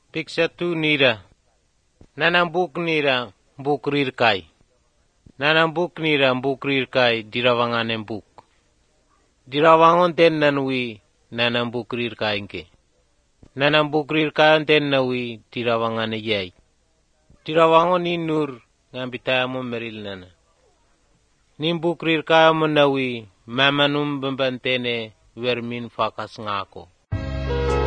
Picture 2 nira. Nanang buk nira buk rirkai. Nanang buk nira buk rirkai dirawangan en buk. Dirawangon ten nanui nanang buk rirkai ke. Nanang buk rirkai ten nawi dirawangan e yai. Dirawangon inur ngambitaya mo meril nana. Nin buk rirkai mo nawi mamanum bambantene vermin fakas ngako.